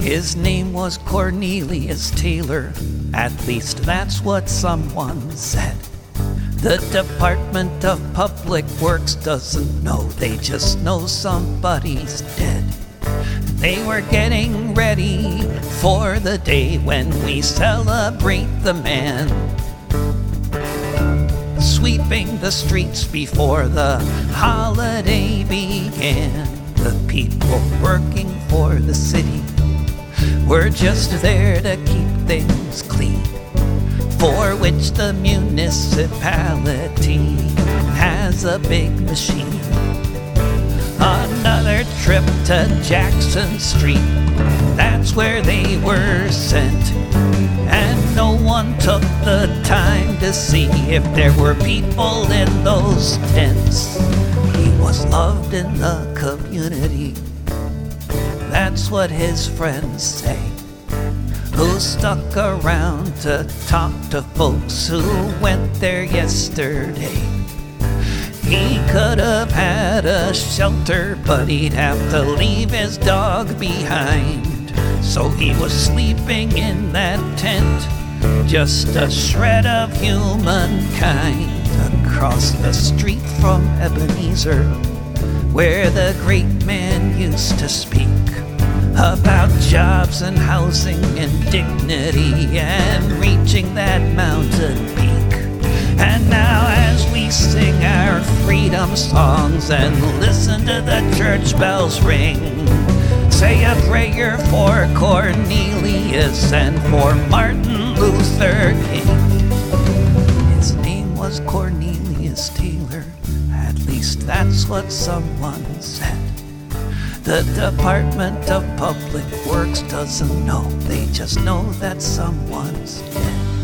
His name was Cornelius Taylor, at least that's what someone said. The Department of Public Works doesn't know, they just know somebody's dead. They were getting ready for the day when we celebrate the man, sweeping the streets before the holiday began. The people working for the city were just there to keep things clean, for which the municipality has a big machine. Another trip to Jackson Street, that's where they were sent, and no one took the time to see if there were people in those tents. He was loved in the community, that's what his friends say, who stuck around to talk to folks who went there yesterday. He could have had a shelter, but he'd have to leave his dog behind. So he was sleeping in that tent, just a shred of humankind, across the street from Ebenezer, where the great man used to speak about jobs and housing and dignity and reaching that mountain peak. And now as we sing our freedom songs and listen to the church bells ring, say a prayer for Cornelius and for Martin Luther King. His name was Cornelius Taylor, at least that's what someone said. The Department of Public Works doesn't know, they just know that someone's dead.